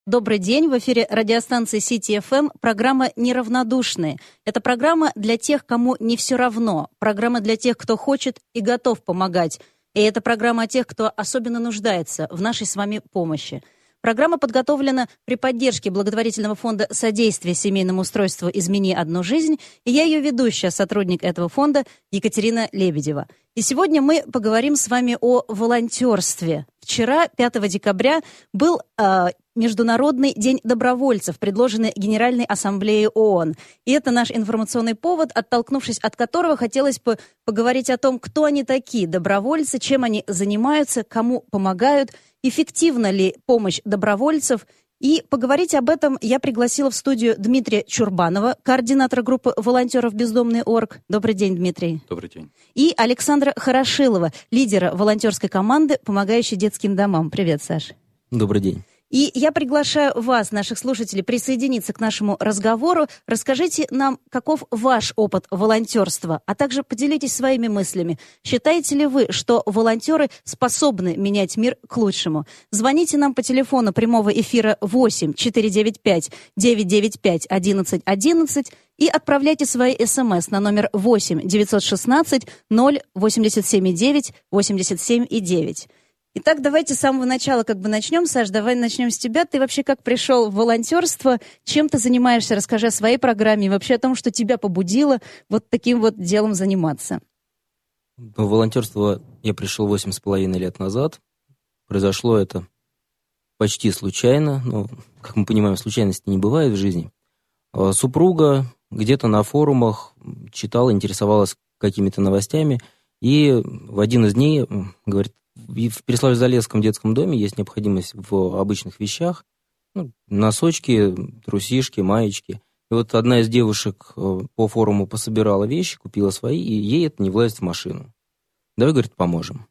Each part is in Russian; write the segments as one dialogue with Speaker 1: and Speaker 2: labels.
Speaker 1: Добрый день, в эфире радиостанции Сити ФМ, программа «Неравнодушные». Это программа для тех, кому не все равно, программа для тех, кто хочет и готов помогать. И это программа о тех, кто особенно нуждается в нашей с вами помощи. Программа подготовлена при поддержке благотворительного фонда содействия семейному устройству «Измени одну жизнь», и я ее ведущая, сотрудник этого фонда Екатерина Лебедева. И сегодня мы поговорим с вами о волонтерстве. Вчера, 5 декабря, был Международный день добровольцев, предложенный Генеральной Ассамблеей ООН. И это наш информационный повод, оттолкнувшись от которого хотелось бы поговорить о том, кто они такие, добровольцы, чем они занимаются, кому помогают, эффективна ли помощь добровольцев. И поговорить об этом я пригласила в студию Дмитрия Чурбанова, координатора группы волонтеров «Бездомный.орг». Добрый день, Дмитрий.
Speaker 2: Добрый день.
Speaker 1: И Александра Хорошилова, лидера волонтерской команды, помогающей детским домам. Привет, Саш.
Speaker 3: Добрый день.
Speaker 1: И я приглашаю вас, наших слушателей, присоединиться к нашему разговору. Расскажите нам, каков ваш опыт волонтерства, а также поделитесь своими мыслями. Считаете ли вы, что волонтеры способны менять мир к лучшему? Звоните нам по телефону прямого эфира 8 495 995 11 11 и отправляйте свои СМС на номер 8 916 087 9 87 9. Итак, давайте с самого начала начнем. Саш, давай начнем с тебя. Ты вообще как пришел в волонтерство? Чем ты занимаешься? Расскажи о своей программе и вообще о том, что тебя побудило вот таким вот делом заниматься.
Speaker 3: В волонтерство я пришел 8,5 лет назад. Произошло это почти случайно. Но, как мы понимаем, случайности не бывает в жизни. Супруга где-то на форумах читала, интересовалась какими-то новостями. И в один из дней говорит: в Переславле-Залесском детском доме есть необходимость в обычных вещах. Носочки, трусишки, маечки. И вот одна из девушек по форуму пособирала вещи, купила свои, и ей это не влазит в машину. Давай, говорит, поможем.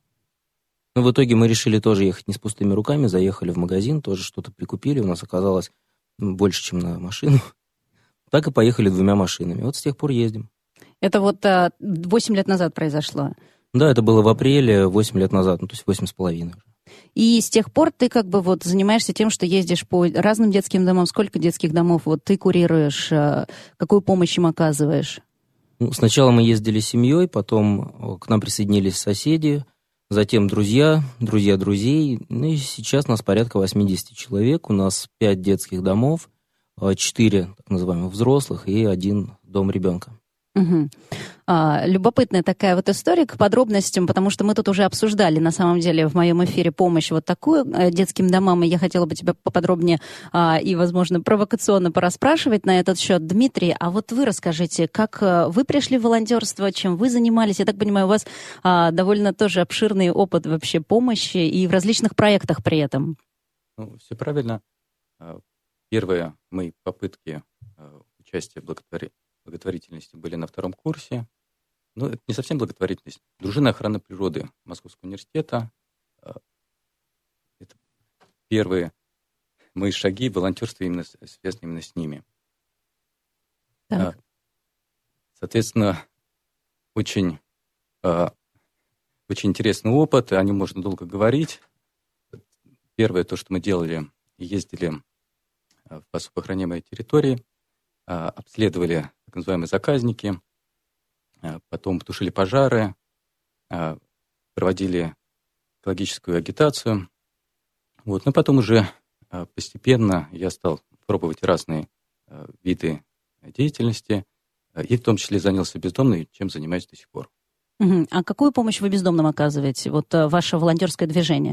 Speaker 3: В итоге мы решили тоже ехать не с пустыми руками, заехали в магазин, тоже что-то прикупили. У нас оказалось больше, чем на машину. Так и поехали 2 машинами. Вот с тех пор ездим.
Speaker 1: Это вот 8 лет назад произошло.
Speaker 3: Да, это было в апреле 8 лет назад, то есть 8,5.
Speaker 1: И с тех пор ты занимаешься тем, что ездишь по разным детским домам. Сколько детских домов ты курируешь? Какую помощь им оказываешь?
Speaker 3: Сначала мы ездили с семьей, потом к нам присоединились соседи, затем друзья друзей. И сейчас нас порядка 80 человек. У нас 5 детских домов, 4 так называемых взрослых и 1 дом ребенка.
Speaker 1: Угу. Любопытная такая вот история к подробностям, потому что мы тут уже обсуждали, на самом деле, в моем эфире помощь вот такую детским домам, и я хотела бы тебя поподробнее и, возможно, провокационно порасспрашивать на этот счет. Дмитрий, а вот вы расскажите, как вы пришли в волонтерство, чем вы занимались? Я так понимаю, у вас довольно тоже обширный опыт вообще помощи и в различных проектах при этом.
Speaker 2: Все правильно. Первые мои попытки участия в благотворительности были на 2 курсе. Но это не совсем благотворительность. Дружина охраны природы Московского университета. Это первые мои шаги в волонтерстве связаны именно с ними.
Speaker 1: Так.
Speaker 2: Соответственно, очень интересный опыт, о нем можно долго говорить. Первое, то, что мы делали, ездили в особо охраняемые территории, обследовали так называемые заказники, потом тушили пожары, проводили экологическую агитацию. Но потом уже постепенно я стал пробовать разные виды деятельности, и в том числе занялся бездомным, чем занимаюсь до сих пор.
Speaker 1: Угу. А какую помощь вы бездомным оказываете? Вот ваше волонтерское движение?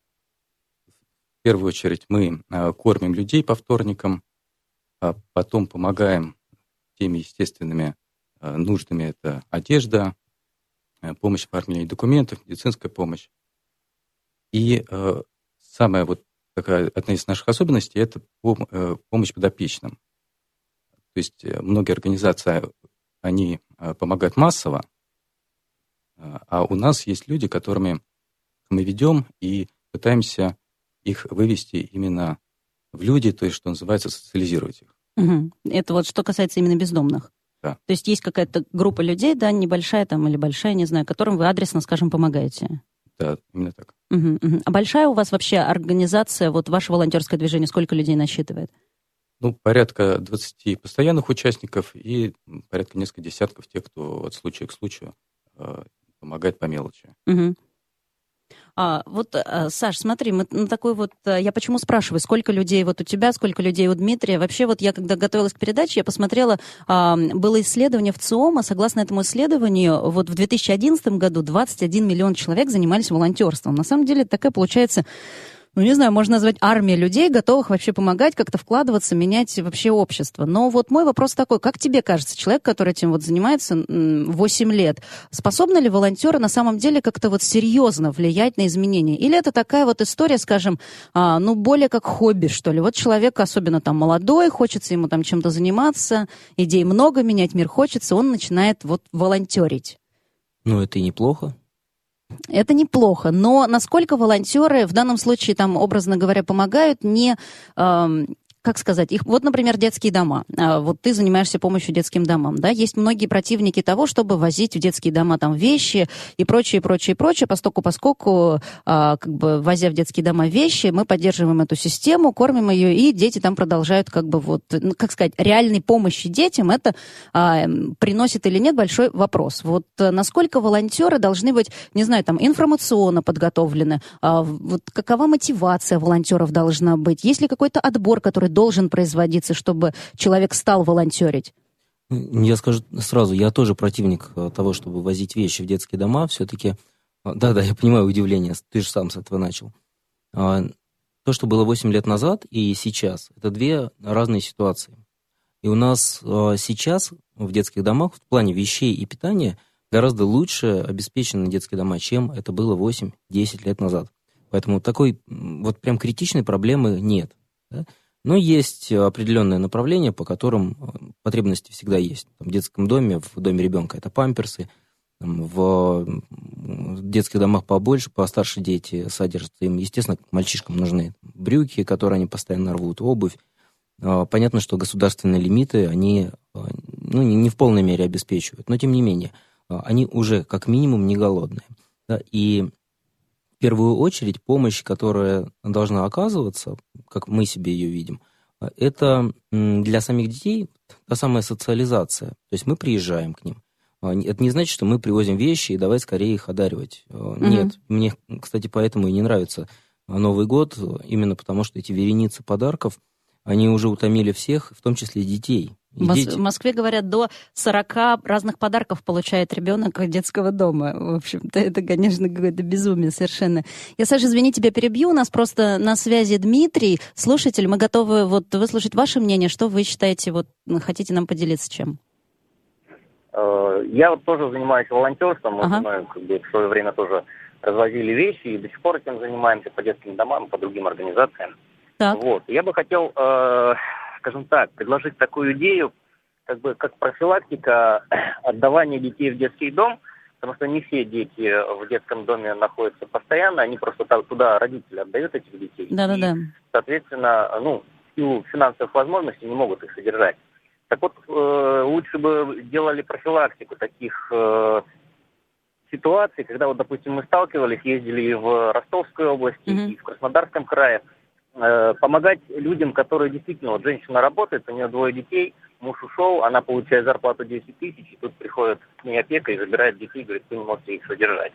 Speaker 2: В первую очередь мы кормим людей по вторникам, потом помогаем теми естественными нуждами. Это одежда, помощь в оформлении документов, медицинская помощь. И самая одна из наших особенностей – это помощь подопечным. То есть многие организации, они помогают массово, а у нас есть люди, которыми мы ведем и пытаемся их вывести именно в люди, то есть, что называется, социализировать их.
Speaker 1: Угу. Это вот что касается именно бездомных.
Speaker 2: Да.
Speaker 1: То есть есть какая-то группа людей, да, небольшая там или большая, не знаю, которым вы адресно, скажем, помогаете.
Speaker 2: Да, именно так.
Speaker 1: А большая у вас вообще организация, вот ваше волонтерское движение, сколько людей насчитывает?
Speaker 2: Ну, порядка 20 постоянных участников и порядка нескольких десятков тех, кто от случая к случаю помогает по мелочи.
Speaker 1: Саш, смотри, мы на такой я почему спрашиваю, сколько людей вот у тебя, сколько людей у Дмитрия? Вообще вот я, когда готовилась к передаче, я посмотрела, было исследование в ЦИОМа, согласно этому исследованию, вот в 2011 году 21 миллион человек занимались волонтерством. На самом деле такая получается... не знаю, можно назвать армия людей, готовых вообще помогать, как-то вкладываться, менять вообще общество. Но вот мой вопрос такой, как тебе кажется, человек, который этим вот занимается 8 лет, способны ли волонтеры на самом деле как-то вот серьезно влиять на изменения? Или это такая вот история, скажем, более как хобби, что ли? Вот человек, особенно там молодой, хочется ему там чем-то заниматься, идей много, менять мир хочется, он начинает вот волонтерить.
Speaker 3: Ну, это и неплохо.
Speaker 1: Это неплохо, но насколько волонтеры в данном случае, там, образно говоря, помогают не... как сказать, их, вот, например, детские дома. Вот ты занимаешься помощью детским домам, да? Есть многие противники того, чтобы возить в детские дома там вещи и прочее, поскольку, возя в детские дома вещи, мы поддерживаем эту систему, кормим ее, и дети там продолжают, реальной помощи детям, это приносит или нет, большой вопрос. Вот насколько волонтеры должны быть, не знаю, там, информационно подготовлены, вот какова мотивация волонтеров должна быть, есть ли какой-то отбор, который должен производиться, чтобы человек стал волонтерить?
Speaker 3: Я скажу сразу, я тоже противник того, чтобы возить вещи в детские дома. Все-таки, да, я понимаю удивление, ты же сам с этого начал. То, что было 8 лет назад и сейчас, это две разные ситуации. И у нас сейчас в детских домах в плане вещей и питания гораздо лучше обеспечены детские дома, чем это было 8-10 лет назад. Поэтому такой вот прям критичной проблемы нет. Да? Но есть определенное направление, по которым потребности всегда есть. В детском доме, в доме ребенка это памперсы, в детских домах побольше, постарше дети содержатся. Им, естественно, мальчишкам нужны брюки, которые они постоянно рвут, обувь. Понятно, что государственные лимиты, они не в полной мере обеспечивают, но тем не менее, они уже как минимум не голодные. Да? И в первую очередь помощь, которая должна оказываться, как мы себе ее видим, это для самих детей та самая социализация. То есть мы приезжаем к ним. Это не значит, что мы привозим вещи и давай скорее их одаривать. Нет. Мне, кстати, поэтому и не нравится Новый год, именно потому что эти вереницы подарков, они уже утомили всех, в том числе и детей.
Speaker 1: В Москве, говорят, до 40 разных подарков получает ребенок от детского дома. В общем-то, это, конечно, какое-то безумие совершенно. Я, Саша, извини, тебя перебью. У нас просто на связи Дмитрий, слушатель. Мы готовы выслушать ваше мнение. Что вы считаете, хотите нам поделиться чем?
Speaker 4: Я тоже занимаюсь волонтерством. Мы в свое время тоже развозили вещи и до сих пор этим занимаемся по детским домам, по другим организациям.
Speaker 1: Так.
Speaker 4: Я бы хотел, скажем так, предложить такую идею, как профилактика отдавания детей в детский дом, потому что не все дети в детском доме находятся постоянно, они просто туда родители отдают этих детей.
Speaker 1: Да-да-да.
Speaker 4: И, соответственно, в силу финансовых возможностей не могут их содержать. Так вот, лучше бы делали профилактику таких ситуаций, когда, допустим, мы сталкивались, ездили и в Ростовской области, и в Краснодарском крае, помогать людям, которые действительно, женщина работает, у нее 2 детей, муж ушел, она получает зарплату 10 тысяч, и тут приходит к ней опека и забирает детей, говорит, вы не можете их содержать.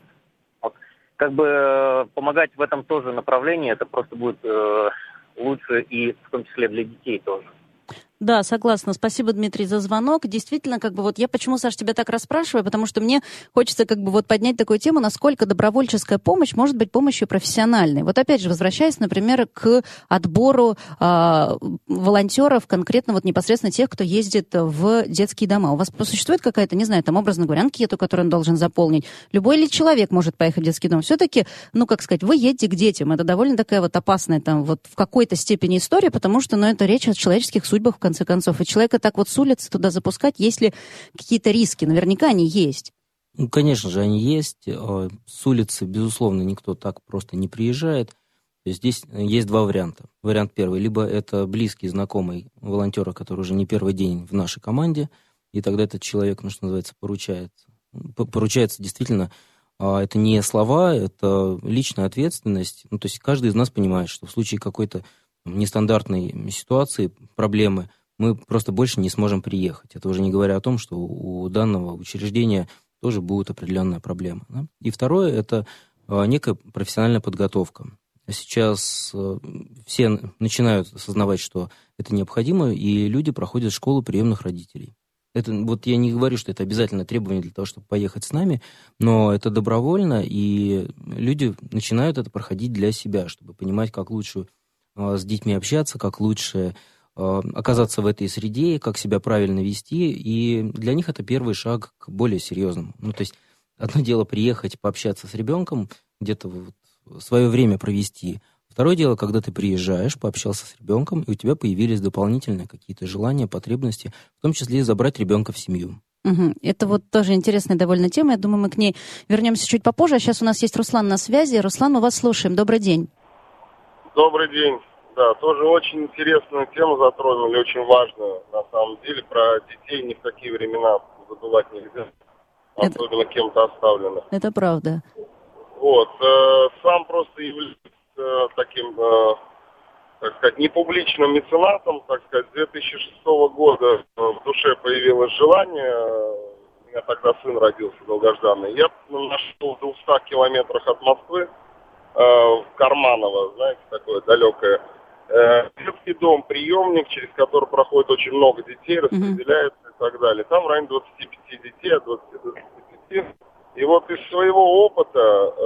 Speaker 4: Помогать в этом тоже направлении, это просто будет лучше и в том числе для детей тоже.
Speaker 1: Да, согласна. Спасибо, Дмитрий, за звонок. Действительно, я почему, Саш, тебя так расспрашиваю, потому что мне хочется поднять такую тему, насколько добровольческая помощь может быть помощью профессиональной. Вот опять же, возвращаясь, например, к отбору волонтеров, конкретно непосредственно тех, кто ездит в детские дома. У вас существует какая-то, не знаю, образно говоря, анкету, которую он должен заполнить? Любой ли человек может поехать в детский дом? Все-таки, вы едете к детям. Это довольно такая опасная в какой-то степени история, потому что, это речь о человеческих судьбах, в конце концов. И человека так с улицы туда запускать, есть ли какие-то риски? Наверняка они есть.
Speaker 3: Конечно же, они есть. С улицы, безусловно, никто так просто не приезжает. То есть здесь есть 2 варианта. Вариант первый. Либо это близкий, знакомый волонтера, который уже не первый день в нашей команде, и тогда этот человек, что называется, поручается действительно Это не слова, это личная ответственность. То есть каждый из нас понимает, что в случае какой-то нестандартной ситуации, проблемы, мы просто больше не сможем приехать. Это уже не говоря о том, что у данного учреждения тоже будет определенная проблема. Да? И второе, это некая профессиональная подготовка. Сейчас все начинают осознавать, что это необходимо, и люди проходят школу приемных родителей. Это, вот я не говорю, что это обязательное требование для того, чтобы поехать с нами, но это добровольно, и люди начинают это проходить для себя, чтобы понимать, как лучше с детьми общаться, как лучше оказаться в этой среде, как себя правильно вести, и для них это первый шаг к более серьезному. То есть одно дело приехать, пообщаться с ребенком, где-то свое время провести. Второе дело, когда ты приезжаешь, пообщался с ребенком, и у тебя появились дополнительные какие-то желания, потребности, в том числе и забрать ребенка в семью.
Speaker 1: Угу. Это вот тоже интересная довольно тема. Я думаю, мы к ней вернемся чуть попозже. А сейчас у нас есть Руслан на связи. Руслан, мы вас слушаем. Добрый день. Добрый день.
Speaker 5: Да, тоже очень интересную тему затронули, очень важную, на самом деле. Про детей ни в какие времена забывать нельзя, особенно кем-то оставленных.
Speaker 1: Это правда.
Speaker 5: Вот. Сам просто являюсь таким, так сказать, непубличным меценатом, так сказать. С 2006 года в душе появилось желание, у меня тогда сын родился долгожданный. Я нашел в 200 километрах от Москвы, в Карманово, знаете, такое далекое, детский дом, приемник, через который проходит очень много детей, распределяется и так далее. Там в районе 25 детей, от 20 до 25. И вот из своего опыта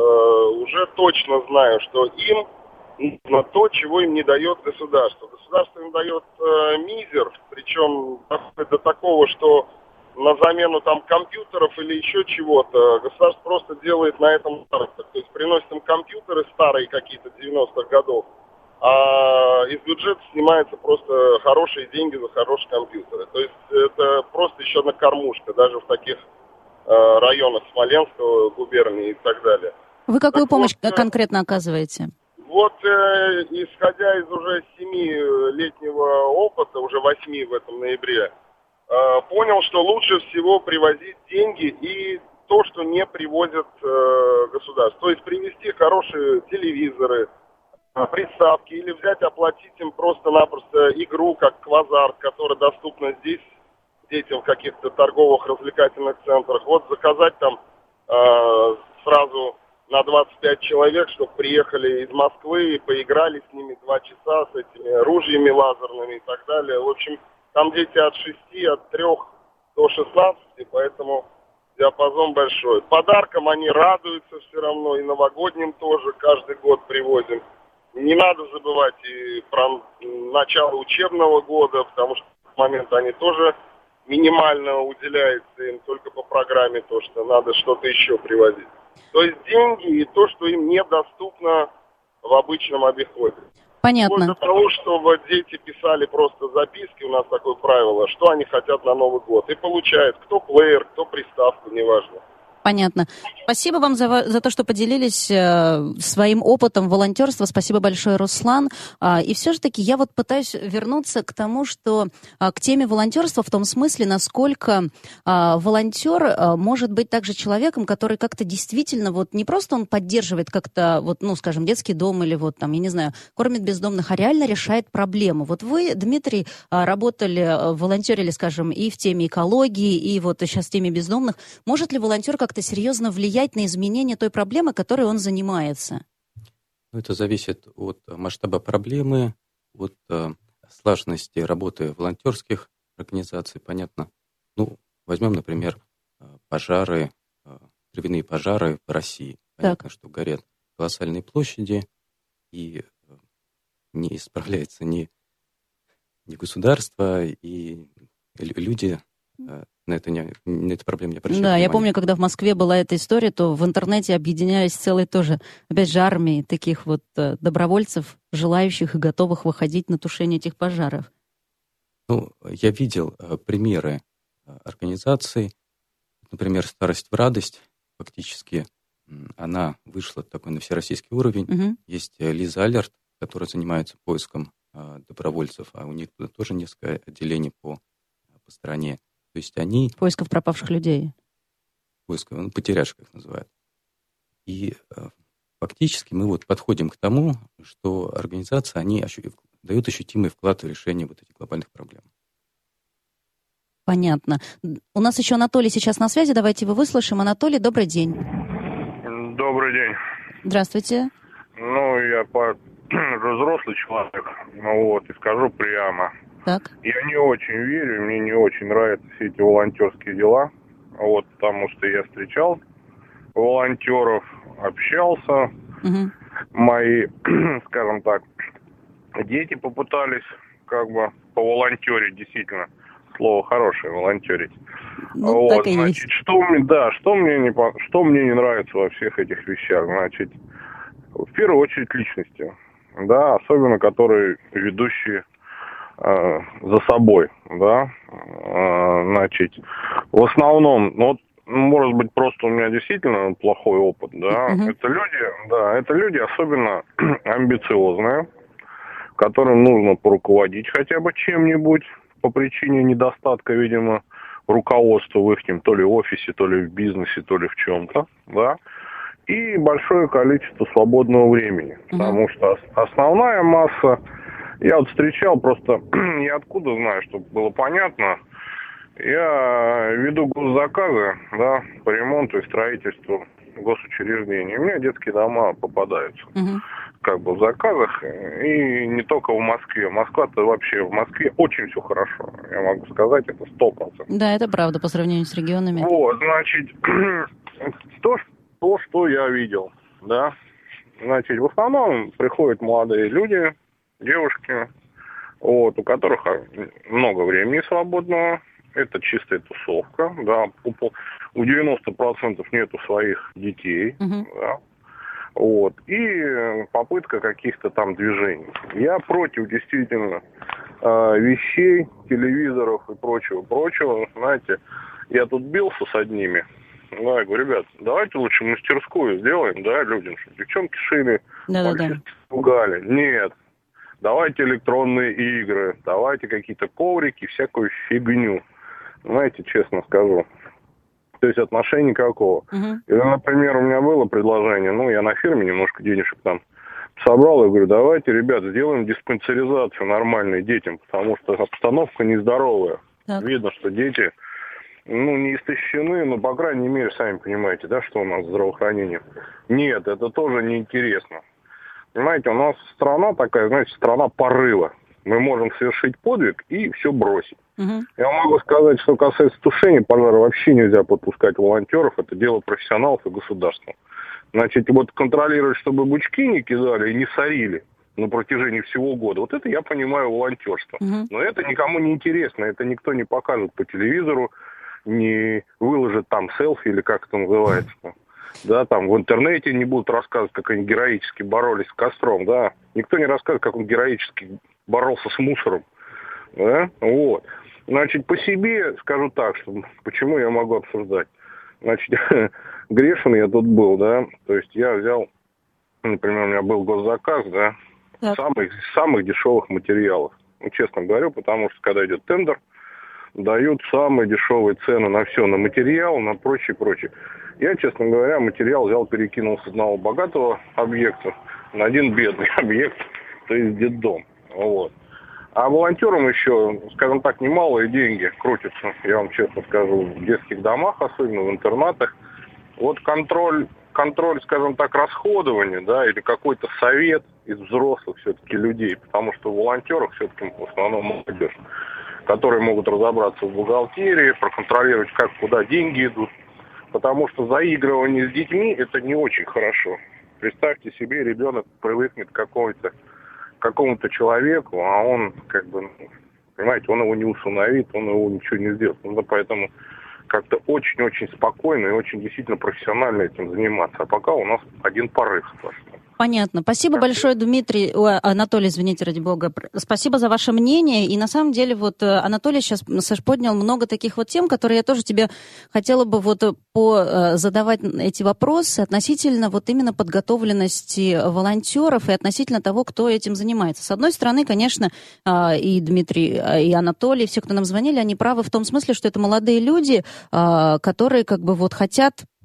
Speaker 5: уже точно знаю, что им нужно то, чего им не дает государство. Государство им дает мизер, причем до такого, что на замену там компьютеров или еще чего-то государство просто делает на этом заработок. То есть приносит им компьютеры старые какие-то 90-х годов, а из бюджета снимаются просто хорошие деньги за хорошие компьютеры. То есть это просто еще одна кормушка, даже в таких районах Смоленского губернии и так далее.
Speaker 1: Вы какую помощь конкретно оказываете?
Speaker 5: Вот, исходя из уже 7-летнего опыта, уже 8 в этом ноябре, понял, что лучше всего привозить деньги и то, что не привозят государство. То есть привезти хорошие телевизоры, приставки, или взять, оплатить им просто-напросто игру, как квазар, которая доступна здесь детям в каких-то торговых развлекательных центрах. Вот заказать там сразу на 25 человек, чтобы приехали из Москвы и поиграли с ними 2 часа с этими ружьями лазерными и так далее. В общем, там дети от 6, от 3 до 16, поэтому диапазон большой. Подаркам они радуются все равно, и новогодним тоже каждый год привозим. Не надо забывать и про начало учебного года, потому что в этот момент они тоже минимально уделяется им только по программе то, что надо что-то еще привозить. То есть деньги и то, что им недоступно в обычном обиходе.
Speaker 1: Понятно.
Speaker 5: Для того, чтобы дети писали просто записки, у нас такое правило, что они хотят на Новый год. И получают кто плеер, кто приставку, неважно.
Speaker 1: Понятно. Спасибо вам за то, что поделились своим опытом волонтерства. Спасибо большое, Руслан. И все же таки я вот пытаюсь вернуться к тому, что к теме волонтерства в том смысле, насколько волонтер может быть также человеком, который как-то действительно вот не просто он поддерживает как-то вот, ну, скажем, детский дом или вот там, я не знаю, кормит бездомных, а реально решает проблему. Вот вы, Дмитрий, работали, волонтерили, скажем, и в теме экологии, и вот сейчас в теме бездомных. Может ли волонтер как-то серьезно влиять на изменение той проблемы, которой он занимается?
Speaker 2: Это зависит от масштаба проблемы, от слаженности работы волонтерских организаций, понятно. Ну, возьмем, например, пожары, травяные пожары в России. Понятно, что горят колоссальные площади, и не справляется ни государство, и люди на эту проблему не обращают внимания.
Speaker 1: Я помню, когда в Москве была эта история, то в интернете объединялись целые тоже, опять же, армии таких вот добровольцев, желающих и готовых выходить на тушение этих пожаров.
Speaker 2: Ну, я видел примеры организаций, например, «Старость в радость», фактически она вышла такой на всероссийский уровень.
Speaker 1: Угу.
Speaker 2: Есть Лиза Алерт, которая занимается поиском добровольцев, а у них тоже несколько отделений по стране. То есть они...
Speaker 1: Поисков пропавших людей.
Speaker 2: Поисков, потеряшек их называют. И фактически мы вот подходим к тому, что организации, они дают ощутимый вклад в решение вот этих глобальных проблем.
Speaker 1: Понятно. У нас еще Анатолий сейчас на связи, давайте его выслушаем. Анатолий, добрый день.
Speaker 6: Добрый день.
Speaker 1: Здравствуйте.
Speaker 6: Я взрослый человек, вот, и скажу прямо.
Speaker 1: Так.
Speaker 6: Я не очень верю, мне не очень нравятся все эти волонтерские дела, вот, потому что я встречал волонтеров, общался, мои, скажем так, дети попытались как бы поволонтерить, действительно, слово хорошее, волонтерить.
Speaker 1: Ну,
Speaker 6: вот,
Speaker 1: так и
Speaker 6: значит,
Speaker 1: есть.
Speaker 6: что мне не нравится во всех этих вещах, значит, в первую очередь личности, да, особенно которые ведущие за собой, да, значит, в основном, может быть, просто у меня действительно плохой опыт, да, это люди особенно амбициозные, которым нужно поруководить хотя бы чем-нибудь по причине недостатка, видимо, руководства в их то ли офисе, то ли в бизнесе, то ли в чем-то, да, и большое количество свободного времени, потому что основная масса, я вот встречал просто, я откуда знаю, чтобы было понятно, я веду госзаказы, да, по ремонту и строительству госучреждений, у меня детские дома попадаются. Как бы в заказах, и не только в Москве. Москва-то вообще, в Москве очень все хорошо. Я могу сказать, это 100%.
Speaker 1: Да, это правда, по сравнению с регионами.
Speaker 6: Вот, значит, то, что я видел, да, значит, в основном приходят молодые люди, девушки, вот, у которых много времени свободного, это чистая тусовка, да, у 90% нету своих детей, да. Вот. И попытка каких-то там движений. Я против действительно вещей, телевизоров и прочего. Знаете, я тут бился с одними. Да, я говорю, ребят, давайте лучше мастерскую сделаем, да, людям, чтобы девчонки шили, мальчишки пугали. Нет. Давайте электронные игры, давайте какие-то коврики, всякую фигню. Знаете, честно скажу. То есть отношения никакого. И, например, у меня было предложение, я на фирме немножко денежек там собрал, и говорю, давайте, ребят, сделаем диспансеризацию нормальной детям, потому что обстановка нездоровая. Так. Видно, что дети, не истощены, но, по крайней мере, сами понимаете, да, что у нас здравоохранение. Нет, это тоже неинтересно. Понимаете, у нас страна такая, знаете, страна порыва. Мы можем совершить подвиг и все бросить. Я могу сказать, что касается тушения пожара, вообще нельзя подпускать волонтеров. Это дело профессионалов и государства. Значит, вот контролировать, чтобы бычки не кидали и не сорили на протяжении всего года. Вот это я понимаю волонтерство. Но это никому не интересно. Это никто не покажет по телевизору, не выложит там селфи или как это называется. Да, там в интернете не будут рассказывать, как они героически боролись с костром. Да. Никто не расскажет, как он героически боролся с мусором. Да? Вот. Значит, по себе скажу так, что почему я могу обсуждать. Значит, грешен я тут был, да, то есть я взял, например, у меня был госзаказ, да, самых дешевых материалов. Честно говорю, потому что когда идет тендер, дают самые дешевые цены на все, на материал, на прочее. Я, честно говоря, материал взял, перекинул с одного богатого объекта на один бедный объект, то есть детдом. Вот. А волонтерам еще, скажем так, немалые деньги крутятся, я вам честно скажу, в детских домах, особенно в интернатах. Вот контроль, скажем так, расходования, да, или какой-то совет из взрослых все-таки людей, потому что у волонтеров все-таки в основном молодежь, которые могут разобраться в бухгалтерии, проконтролировать, как, куда деньги идут. Потому что заигрывание с детьми – это не очень хорошо. Представьте себе, ребенок привыкнет к какому-то человеку, а он, понимаете, он его не усыновит, он его ничего не сделает. Нужно поэтому как-то очень-очень спокойно и очень действительно профессионально этим заниматься. А пока у нас один порыв сплошной.
Speaker 1: Понятно. Спасибо большое, Анатолий, извините, ради бога. Спасибо за ваше мнение. И на самом деле вот Анатолий сейчас, Саш, поднял много таких вот тем, которые я тоже тебе хотела бы задавать эти вопросы относительно вот именно подготовленности волонтеров и относительно того, кто этим занимается. С одной стороны, конечно, и Дмитрий, и Анатолий, все, кто нам звонили, они правы в том смысле, что это молодые люди, которые хотят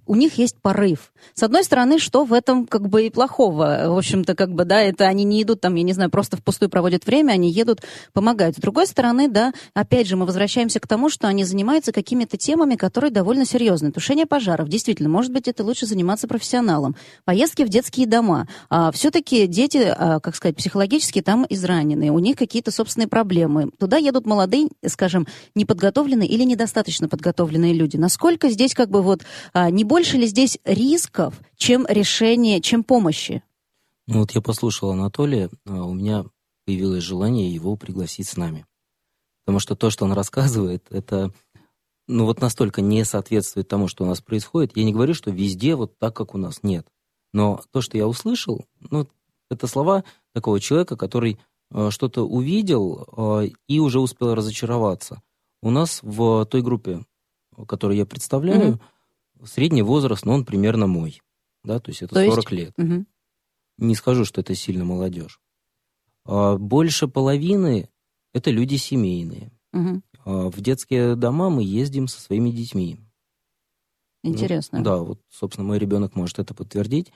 Speaker 1: у них есть порыв. С одной стороны, что в этом как бы и плохого? В общем-то, как бы, да, это они не идут там, я не знаю, просто впустую проводят время, они едут, помогают. С другой стороны, да, опять же, мы возвращаемся к тому, что они занимаются какими-то темами, которые довольно серьезные. Тушение пожаров, действительно, может быть, это лучше заниматься профессионалом. Поездки в детские дома. Все-таки дети, как сказать, психологически там изранены, у них какие-то собственные проблемы. Туда едут молодые, скажем, неподготовленные или недостаточно подготовленные люди. Насколько здесь как бы вот, не больше ли здесь рисков, чем решения, чем помощи?
Speaker 3: Ну вот я послушал Анатолия, у меня появилось желание его пригласить с нами. Потому что то, что он рассказывает, это ну вот настолько не соответствует тому, что у нас происходит. Я не говорю, что везде вот так, как у нас, нет. Но то, что я услышал, ну, это слова такого человека, который что-то увидел и уже успел разочароваться. У нас в той группе, которую я представляю, средний возраст, но он примерно мой. Да, то есть это 40 лет. Не скажу, что это сильно молодежь. Больше половины – это люди семейные. В детские дома мы ездим со своими детьми.
Speaker 1: Интересно.
Speaker 3: Ну, да, вот, собственно, мой ребенок может это подтвердить.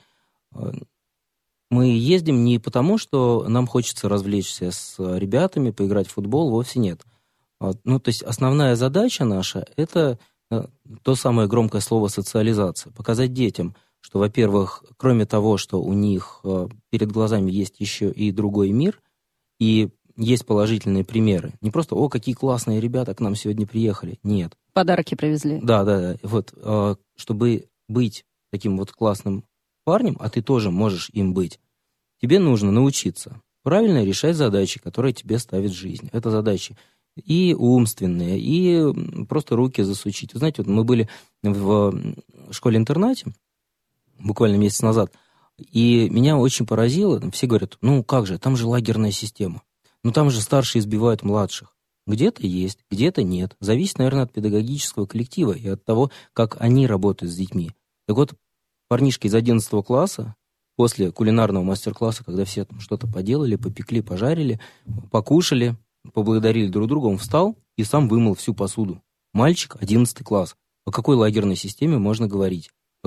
Speaker 3: Мы ездим не потому, что нам хочется развлечься с ребятами, поиграть в футбол, вовсе нет. Ну, то есть основная задача наша – это то самое громкое слово «социализация». Показать детям, что, во-первых, кроме того, что у них перед глазами есть еще и другой мир, и есть положительные примеры. Не просто «О, какие классные ребята к нам сегодня приехали». Нет.
Speaker 1: Подарки привезли.
Speaker 3: Да. Вот, чтобы быть таким вот классным парнем, а ты тоже можешь им быть, тебе нужно научиться правильно решать задачи, которые тебе ставит жизнь. Это задачи и умственные, и просто руки засучить. Вы знаете, вот мы были в школе-интернате буквально месяц назад, и меня очень поразило, все говорят, ну как же, там же лагерная система, ну там же старшие избивают младших. Где-то есть, где-то нет. Зависит, наверное, от педагогического коллектива и от того, как они работают с детьми. Так вот, парнишка из 11 класса, после кулинарного мастер-класса, когда все там что-то поделали, попекли, пожарили, покушали, поблагодарили друг друга, он встал и сам вымыл всю посуду. Мальчик, 11 класс. О какой лагерной системе можно говорить? О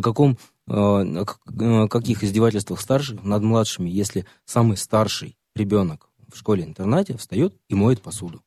Speaker 3: каких издевательствах старших над младшими, если самый старший ребенок в школе-интернате встает и моет посуду?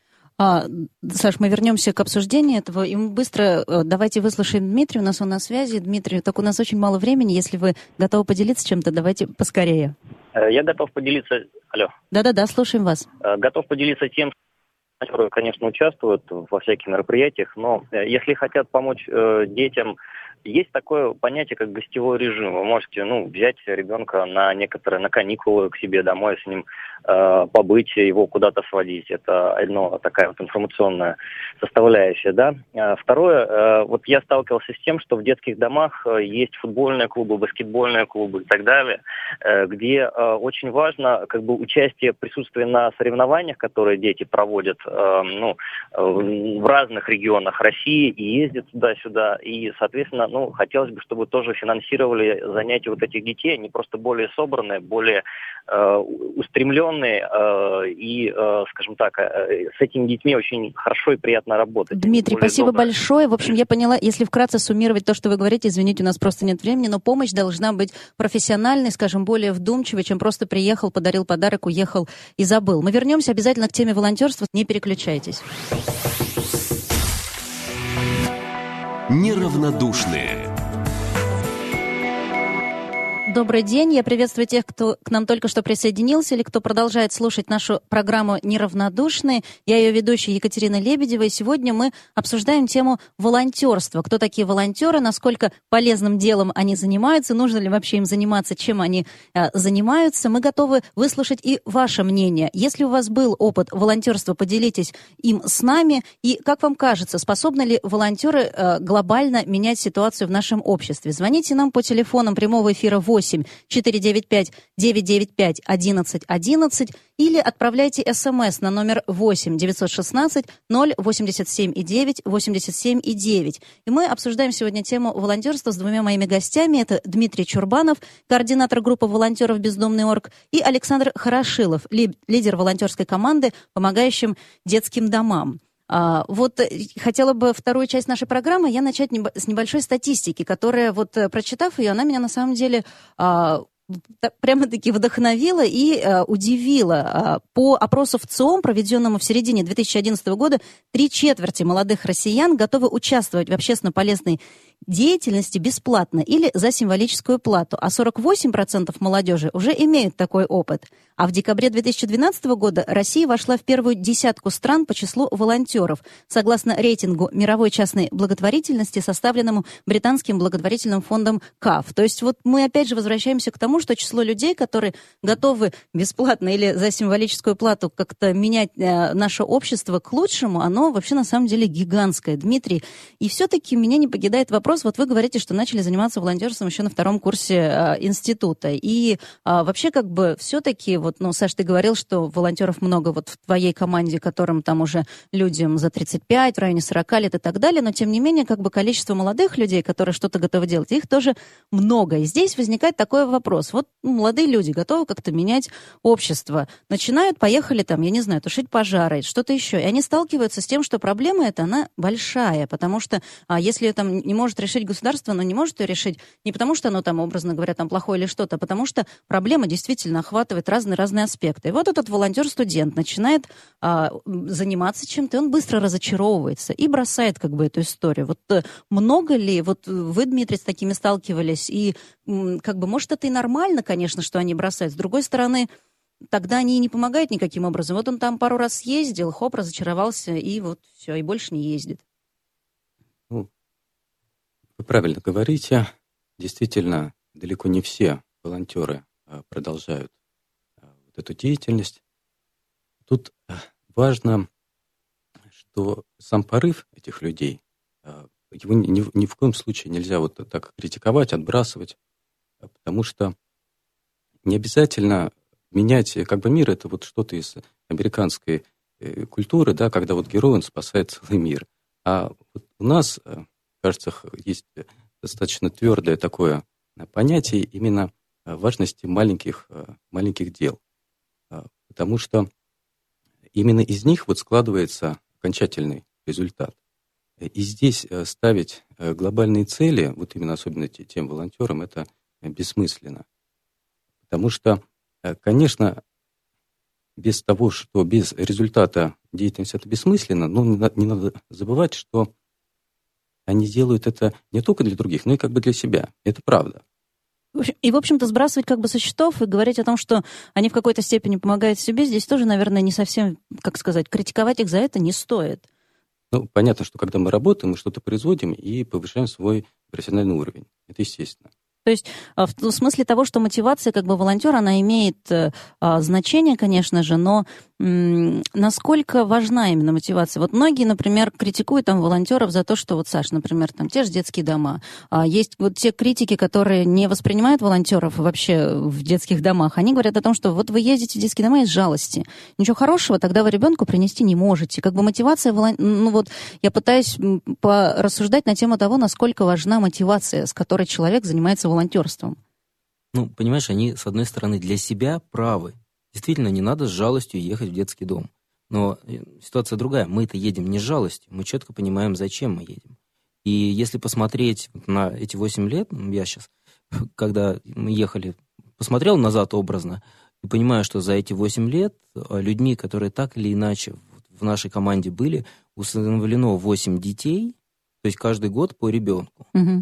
Speaker 1: Саш, мы вернемся к обсуждению этого, и мы быстро давайте выслушаем Дмитрия, у нас он на связи. Дмитрий, так у нас очень мало времени, если вы готовы поделиться чем-то, давайте поскорее.
Speaker 4: Я готов поделиться... Алло.
Speaker 1: Да-да-да, слушаем вас.
Speaker 4: Готов поделиться тем, которые, конечно, участвуют во всяких мероприятиях, но если хотят помочь детям, есть такое понятие, как гостевой режим. Вы можете, взять ребенка на каникулы к себе домой, с ним побыть, его куда-то сводить. Это одно, такая вот информационная составляющая, да. Второе, вот я сталкивался с тем, что в детских домах есть футбольные клубы, баскетбольные клубы и так далее, где очень важно участие, присутствие на соревнованиях, которые дети проводят, в разных регионах России и ездят туда-сюда. И, соответственно, хотелось бы, чтобы тоже финансировали занятия вот этих детей, они просто более собранные, более устремленные, и, скажем так, с этими детьми очень хорошо и приятно работать.
Speaker 1: Дмитрий, спасибо большое. В общем, я поняла, если вкратце суммировать то, что вы говорите, извините, у нас просто нет времени, но помощь должна быть профессиональной, скажем, более вдумчивой, чем просто приехал, подарил подарок, уехал и забыл. Мы вернемся обязательно к теме волонтерства, не переключайтесь.
Speaker 7: Неравнодушные.
Speaker 1: Добрый день. Я приветствую тех, кто к нам только что присоединился или кто продолжает слушать нашу программу «Неравнодушные». Я ее ведущая Екатерина Лебедева, и сегодня мы обсуждаем тему волонтерства. Кто такие волонтеры, насколько полезным делом они занимаются, нужно ли вообще им заниматься, чем они занимаются. Мы готовы выслушать и ваше мнение. Если у вас был опыт волонтерства, поделитесь им с нами. И, как вам кажется, способны ли волонтеры глобально менять ситуацию в нашем обществе? Звоните нам по телефонам прямого эфира 8-495-995-1111 или отправляйте СМС на номер 8-916-087,9-87,9. И мы обсуждаем сегодня тему волонтерства с двумя моими гостями. Это Дмитрий Чурбанов, координатор группы волонтеров «Бездомный орг», и Александр Хорошилов, лидер волонтерской команды, помогающим детским домам. Вот хотела бы вторую часть нашей программы я начать с небольшой статистики, которая, вот прочитав ее, она меня на самом деле прямо-таки вдохновила и удивила. По опросу ВЦИОМ, проведенному в середине 2011 года, 3/4 молодых россиян готовы участвовать в общественно полезной деятельности бесплатно или за символическую плату, а 48% молодежи уже имеют такой опыт. А в декабре 2012 года Россия вошла в первую десятку стран по числу волонтеров, согласно рейтингу мировой частной благотворительности, составленному британским благотворительным фондом КАФ. То есть вот мы опять же возвращаемся к тому, что число людей, которые готовы бесплатно или за символическую плату как-то менять наше общество к лучшему, оно вообще на самом деле гигантское, Дмитрий. И все-таки меня не покидает вопрос, вот вы говорите, что начали заниматься волонтерством еще на 2-м курсе института. И вообще как бы все-таки, вот, ну, Саш, ты говорил, что волонтеров много вот в твоей команде, которым там уже людям за 35, в районе 40 лет и так далее, но тем не менее как бы количество молодых людей, которые что-то готовы делать, их тоже много. И здесь возникает такой вопрос. Вот молодые люди готовы как-то менять общество. Начинают, поехали там, я не знаю, тушить пожары, что-то еще. И они сталкиваются с тем, что проблема эта, она большая, потому что если там не может решить государство, оно не может ее решить не потому, что оно там, образно говоря, там плохое или что-то, а потому что проблема действительно охватывает разные аспекты. И вот этот волонтер-студент начинает заниматься чем-то, и он быстро разочаровывается и бросает как бы эту историю. Вот много ли, вот вы, Дмитрий, с такими сталкивались, и как бы, может, это и нормально, конечно, что они бросают. С другой стороны, тогда они и не помогают никаким образом. Вот он там пару раз съездил, хоп, разочаровался, и вот все, и больше не ездит.
Speaker 2: Ну, вы правильно говорите. Действительно, далеко не все волонтеры продолжают вот эту деятельность. Тут важно, что сам порыв этих людей, его ни в коем случае нельзя вот так критиковать, отбрасывать, потому что не обязательно менять как бы мир. Это вот что-то из американской культуры, да, когда вот герой, он спасает целый мир. А вот у нас, кажется, есть достаточно твердое такое понятие именно важности маленьких дел. Потому что именно из них вот складывается окончательный результат. И здесь ставить глобальные цели, вот именно особенно тем волонтерам, это бессмысленно. Потому что, конечно, без того, что без результата деятельности это бессмысленно, но не надо забывать, что они делают это не только для других, но и как бы для себя. Это правда.
Speaker 1: И, в общем-то, сбрасывать как бы со счетов и говорить о том, что они в какой-то степени помогают себе, здесь тоже, наверное, не совсем, как сказать, критиковать их за это не стоит.
Speaker 2: Ну, понятно, что когда мы работаем, мы что-то производим и повышаем свой профессиональный уровень. Это естественно.
Speaker 1: То есть в смысле того, что мотивация как бы волонтера, она имеет значение, конечно же, но насколько важна именно мотивация? Вот многие, например, критикуют там волонтеров за то, что вот, Саш, например, там те же детские дома. Есть вот те критики, которые не воспринимают волонтеров вообще в детских домах. Они говорят о том, что вот вы ездите в детские дома из жалости. Ничего хорошего тогда вы ребенку принести не можете. Как бы мотивация, ну вот я пытаюсь порассуждать на тему того, насколько важна мотивация, с которой человек занимается волонтерством.
Speaker 3: Ну, понимаешь, они, с одной стороны, для себя правы. Действительно, не надо с жалостью ехать в детский дом. Но ситуация другая. Мы-то едем не с жалостью. Мы четко понимаем, зачем мы едем. И если посмотреть на эти 8 лет, я сейчас, когда мы ехали, посмотрел назад образно и понимаю, что за эти 8 лет людьми, которые так или иначе в нашей команде были, усыновлено 8 детей, то есть каждый год по ребенку.
Speaker 1: Угу.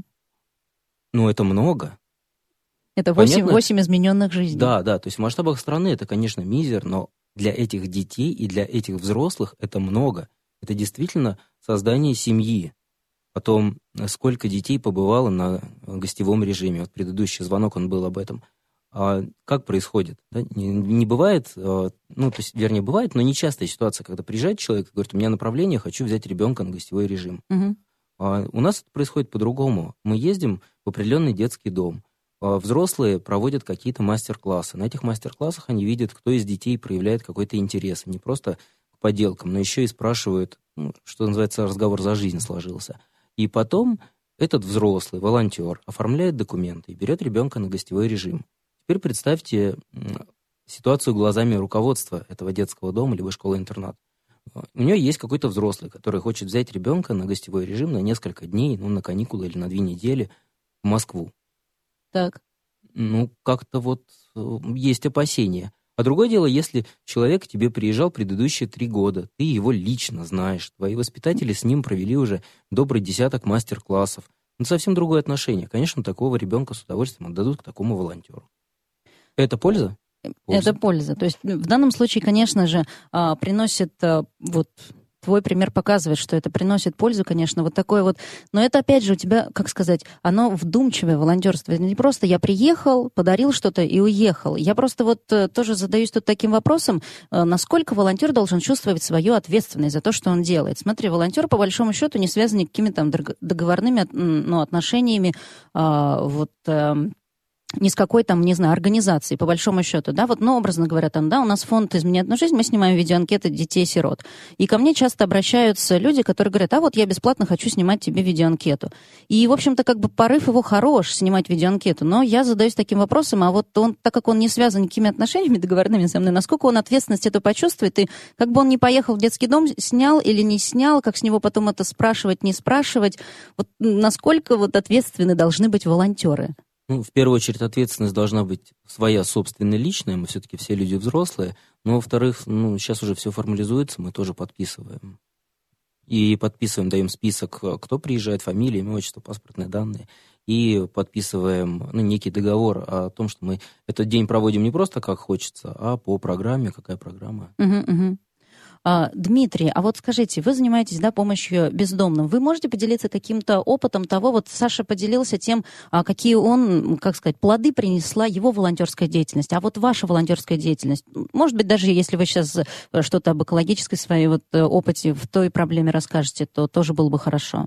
Speaker 3: Ну, это много.
Speaker 1: Это 8 измененных жизней.
Speaker 3: Да, то есть в масштабах страны это, конечно, мизер, но для этих детей и для этих взрослых это много. Это действительно создание семьи. Потом, сколько детей побывало на гостевом режиме. Вот предыдущий звонок, он был об этом. Как происходит? Да? Не бывает, ну, то есть, вернее, бывает, но нечастая ситуация, когда приезжает человек и говорит, у меня направление, хочу взять ребенка на гостевой режим.
Speaker 1: Угу.
Speaker 3: У нас это происходит по-другому. Мы ездим в определенный детский дом. Взрослые проводят какие-то мастер-классы. На этих мастер-классах они видят, кто из детей проявляет какой-то интерес. Не просто к поделкам, но еще и спрашивают, что называется, разговор за жизнь сложился. И потом этот взрослый, волонтер, оформляет документы и берет ребенка на гостевой режим. Теперь представьте ситуацию глазами руководства этого детского дома либо школы-интерната. У нее есть какой-то взрослый, который хочет взять ребенка на гостевой режим на несколько дней, на каникулы или на 2 недели в Москву.
Speaker 1: Так.
Speaker 3: Как-то есть опасения. А другое дело, если человек к тебе приезжал предыдущие 3 года, ты его лично знаешь, твои воспитатели с ним провели уже добрый десяток мастер-классов. Это совсем другое отношение. Конечно, такого ребенка с удовольствием отдадут к такому волонтеру. Это польза?
Speaker 1: Это польза. То есть в данном случае, конечно же, приносит, твой пример показывает, что это приносит пользу, конечно, но это, опять же, у тебя, как сказать, оно вдумчивое волонтерство. Это не просто я приехал, подарил что-то и уехал. Я просто тоже задаюсь тут таким вопросом, насколько волонтер должен чувствовать свою ответственность за то, что он делает. Смотри, волонтер, по большому счету, не связан никакими договорными отношениями, ни с какой организацией, по большому счету, да, образно говоря, у нас фонд «Измени одну жизнь», мы снимаем видеоанкеты детей-сирот. И ко мне часто обращаются люди, которые говорят, я бесплатно хочу снимать тебе видеоанкету. И, в общем-то, порыв его хорош, снимать видеоанкету, но я задаюсь таким вопросом, он, так как он не связан никакими отношениями договорными со мной, насколько он ответственность эту почувствует, и как бы он не поехал в детский дом, снял или не снял, как с него потом это спрашивать, не спрашивать, насколько ответственны должны быть волонтеры?
Speaker 3: В первую очередь, ответственность должна быть своя, собственная, личная. Мы все-таки все люди взрослые. Но, во-вторых, сейчас уже все формализуется, мы тоже подписываем. И подписываем, даем список, кто приезжает, фамилия, имя, отчество, паспортные данные. И подписываем некий договор о том, что мы этот день проводим не просто как хочется, а по программе. Какая программа?
Speaker 1: Дмитрий, скажите, вы занимаетесь, помощью бездомным. Вы можете поделиться каким-то опытом того, Саша поделился тем, какие он, плоды принесла его волонтерская деятельность, а ваша волонтерская деятельность, может быть, даже если вы сейчас что-то об экологической своей опыте в той проблеме расскажете, то тоже было бы хорошо.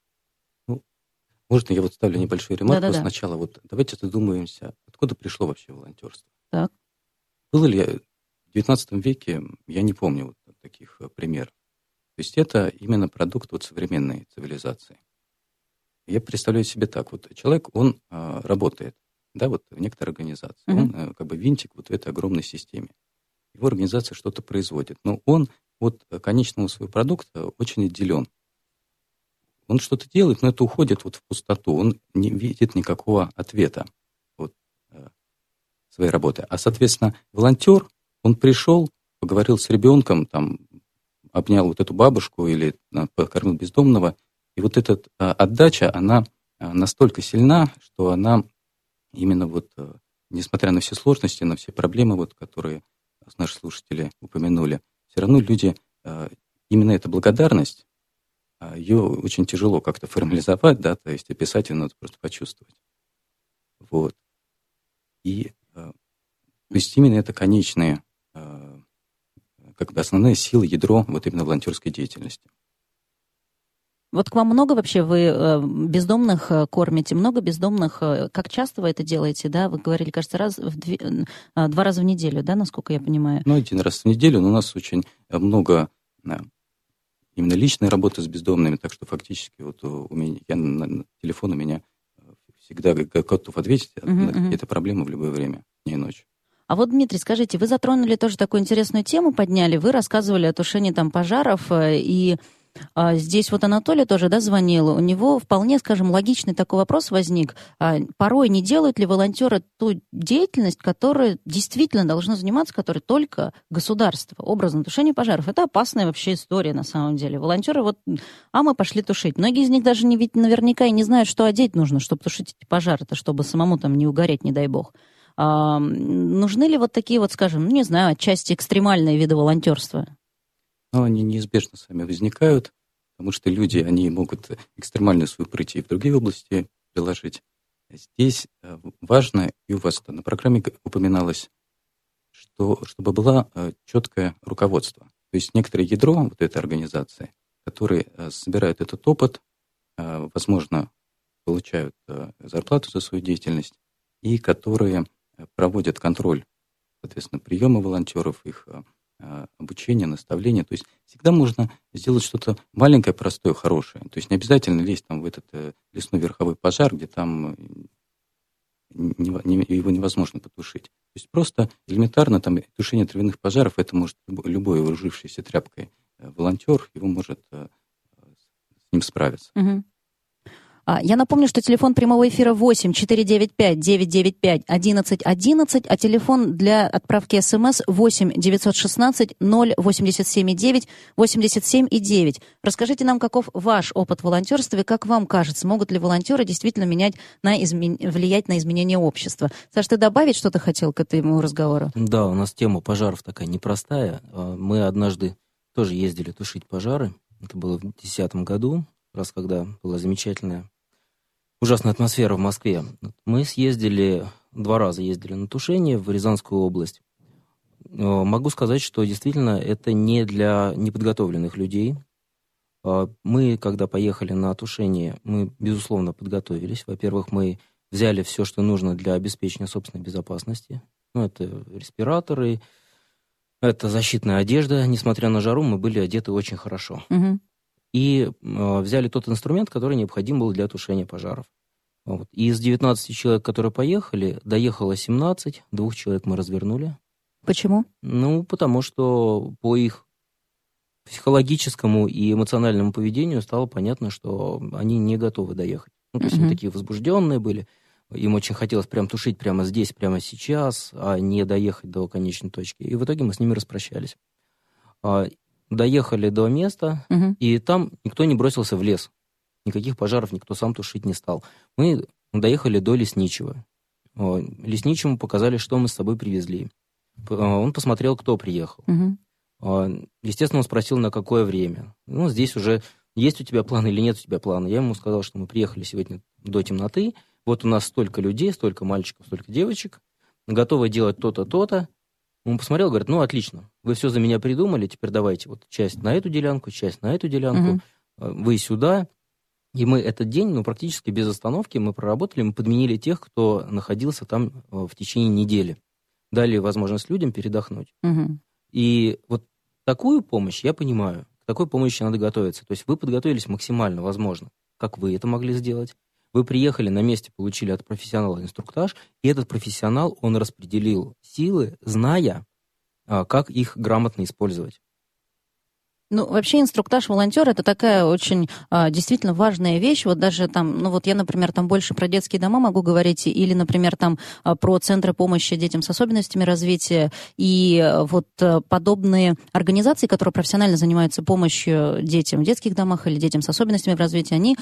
Speaker 2: Можно я ставлю небольшую ремарку?
Speaker 1: Да-да-да.
Speaker 2: Сначала давайте задумаемся, откуда пришло вообще волонтерство.
Speaker 1: Так.
Speaker 2: Было ли в XIX веке, я не помню таких примеров. То есть это именно продукт современной цивилизации. Я представляю себе так. Человек, он работает, в некоторой организации. Он винтик в этой огромной системе. Его организация что-то производит. Но он от конечного своего продукта очень отделен. Он что-то делает, но это уходит в пустоту. Он не видит никакого ответа своей работы. А, соответственно, волонтер, он пришел, поговорил с ребенком, обнял эту бабушку или покормил бездомного. И эта отдача, она настолько сильна, что она именно несмотря на все сложности, на все проблемы, которые наши слушатели упомянули, все равно люди, именно эта благодарность, ее очень тяжело как-то формализовать, то есть описать ее надо просто почувствовать. И то есть именно это конечные основная сила, ядро именно волонтерской деятельности.
Speaker 1: К вам много вообще вы бездомных кормите? Много бездомных? Как часто вы это делаете? Да? Вы говорили, кажется, 2 раза в неделю, да, насколько я понимаю?
Speaker 2: 1 раз в неделю, но у нас очень много именно личной работы с бездомными, так что фактически телефон у меня всегда готов ответить на какие-то проблемы в любое время, дня и ночи.
Speaker 1: Дмитрий, скажите, вы затронули тоже такую интересную тему, подняли, вы рассказывали о тушении пожаров, и здесь Анатолий тоже, звонил, у него вполне, логичный такой вопрос возник. Порой не делают ли волонтеры ту деятельность, которая действительно должна заниматься, которой только государство? Образно, тушение пожаров. Это опасная вообще история на самом деле. Волонтеры мы пошли тушить. Многие из них даже ведь наверняка и не знают, что одеть нужно, чтобы тушить эти пожары-то, чтобы самому не угореть, не дай бог. Нужны ли такие, отчасти экстремальные виды волонтерства?
Speaker 2: Они неизбежно сами возникают, потому что люди, они могут экстремальную свою пройти и в другие области приложить. Здесь важно, и у вас на программе упоминалось, чтобы было четкое руководство. То есть некоторое ядро этой организации, которые собирают этот опыт, возможно, получают зарплату за свою деятельность, и которые проводят контроль, соответственно, приема волонтеров, их обучение, наставление. То есть всегда можно сделать что-то маленькое, простое, хорошее. То есть не обязательно лезть в этот лесной верховой пожар, где его невозможно потушить. То есть просто элементарно тушение травяных пожаров, это может любой вооружившейся тряпкой волонтер, его может с ним справиться.
Speaker 1: Угу. Я напомню, что телефон прямого эфира 8-495-995-1111, а телефон для отправки СМС 8-916-087,9-87,9. Расскажите нам, каков ваш опыт в волонтерстве, как вам кажется, могут ли волонтеры действительно влиять на изменение общества? Саш, ты добавить что-то хотел к этому разговору?
Speaker 3: Да, у нас тема пожаров такая непростая. Мы однажды тоже ездили тушить пожары. Это было в 2010 году, раз когда была замечательная, ужасная атмосфера в Москве. Мы съездили, 2 раза ездили на тушение в Рязанскую область. Могу сказать, что действительно это не для неподготовленных людей. Мы, когда поехали на тушение, мы, безусловно, подготовились. Во-первых, мы взяли все, что нужно для обеспечения собственной безопасности. Это респираторы, это защитная одежда. Несмотря на жару, мы были одеты очень хорошо.
Speaker 1: Угу.
Speaker 3: И взяли тот инструмент, который необходим был для тушения пожаров. И из 19 человек, которые поехали, доехало 17, 2 человек мы развернули.
Speaker 1: Почему?
Speaker 3: Потому что по их психологическому и эмоциональному поведению стало понятно, что они не готовы доехать. То есть они такие возбужденные были, им очень хотелось прям тушить прямо здесь, прямо сейчас, а не доехать до конечной точки. И в итоге мы с ними распрощались. Доехали до места, и там никто не бросился в лес. Никаких пожаров никто сам тушить не стал. Мы доехали до лесничего. Лесничему показали, что мы с собой привезли. Он посмотрел, кто приехал. Естественно, он спросил, на какое время. Здесь уже есть у тебя план или нет у тебя плана. Я ему сказал, что мы приехали сегодня до темноты. Вот у нас столько людей, столько мальчиков, столько девочек. Готовы делать то-то, то-то. Он посмотрел, говорит, отлично, вы все за меня придумали, теперь давайте вот часть на эту делянку, часть на эту делянку, вы сюда. И мы этот день, практически без остановки мы проработали, мы подменили тех, кто находился там в течение недели. Дали возможность людям передохнуть. И вот такую помощь я понимаю, к такой помощи надо готовиться. То есть вы подготовились максимально возможно, как вы это могли сделать. Вы приехали на месте, получили от профессионала инструктаж, и этот профессионал, он распределил силы, зная, как их грамотно использовать.
Speaker 1: Вообще инструктаж волонтера — это такая очень действительно важная вещь. Вот даже там, я, например, там больше про детские дома могу говорить, или, например, там про центры помощи детям с особенностями развития, и вот подобные организации, которые профессионально занимаются помощью детям в детских домах или детям с особенностями в развитии, они